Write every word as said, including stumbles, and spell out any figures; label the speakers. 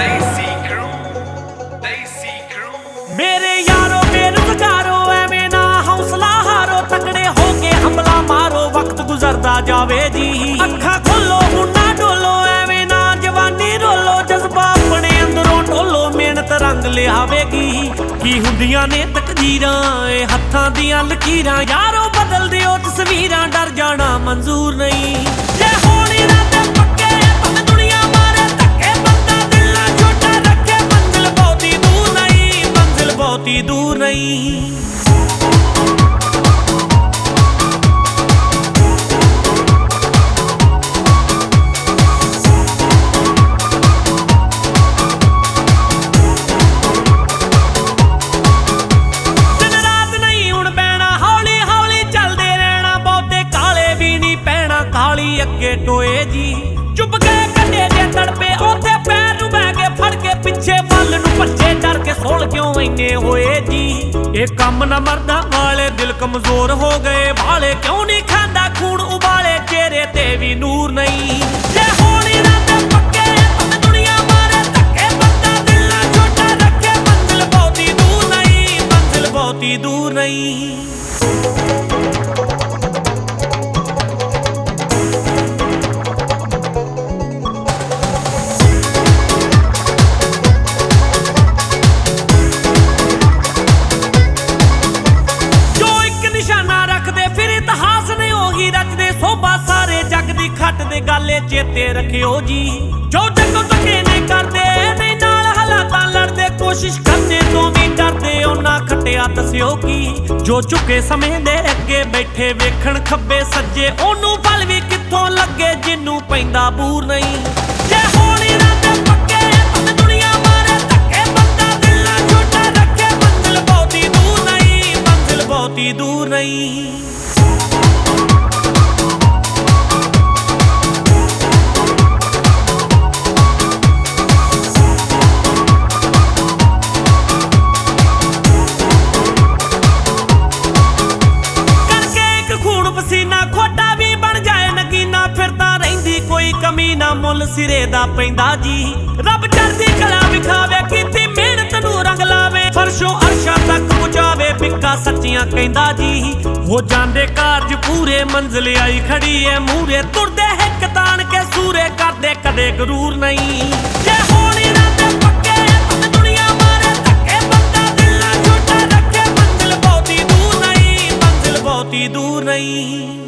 Speaker 1: मेरे यारो बेरोजगारो एवें ना हौसला हारो, तकड़े होके हमला मारो, वक्त गुजरदा जावे जी। अखा खोलो मुन्ना डोलो, एवें ना जवानी रोलो, जज्बा अपने अंदरों ढोलो, मेहनत रंग लियावेगी। की हुंदियां ने तकदीरां ए हत्थां दियां लकीरां, यारो बदल दिओ तस्वीरां, डर जाना मंजूर नहीं। जे होनी ना ते पक्के पग दुनिया मारे धक्के, बंदा दिल ना छोटा रखे, मंजिल बहुती दूर नहीं, मंजिल बहुती दूर नहीं। अगे टोए जी चुप गए कटे जे तड़पे, ओथे पैर नूं बह के फड़ के, पिछे बल नूं भज्जे डर के, सोल क्यों इन्ने होए जी। ये कम न मरदा वाले, दिल कमजोर हो गए भाले, क्यों नहीं खांदा खून उबाले, चेहरे ते भी नूर नहीं। जे होनी ना ते पक्के पग दुनिया मारे धक्के, बंदा दिल ना छोटा रखे, मंजिल बहुती दूर नहीं, मंजिल बहुती दूर नहीं। खट दे गाले चेते रखियो जी, जो जगो धक्के नहीं करदे, नहीं नाल हालातां लड़दे, कोशिश करने तो भी डरदे, ओना खटिया दस्सियो की। जो झुके समय दे अगे बैठे वेखण खब्बे सज्जे, ओनू फल भी कित्थों लगे, जिन्नू पैंदा बूर नहीं। जे होनी ना ते पक्के पग दुनिया मारे धक्के, बंदा दिल ना छोटा रखे, मंजिल बहुती दूर नहीं, मंजिल बहुती दूर नहीं। कमी ना मुल सिरे दा पैंदा जी, रब चढ़दी कला विखावे, कीती मेहनत नूं रंग लावे, फरशों अरशां तक पहुंचावे, बिका सच्चियां कहंदा जी। हो जांदे कारज पूरे, मंजिल आई खड़ी है मूरे, तुरदे हिक तान के सूरे, करदे कदे गरूर नहीं। जे होनी ना ते पक्के पग दुनिया मारे धक्के, बंदा दिल ना छोटा रखे, मंजिल बहुती दूर नहीं, मंजिल बहुती दूर नहीं।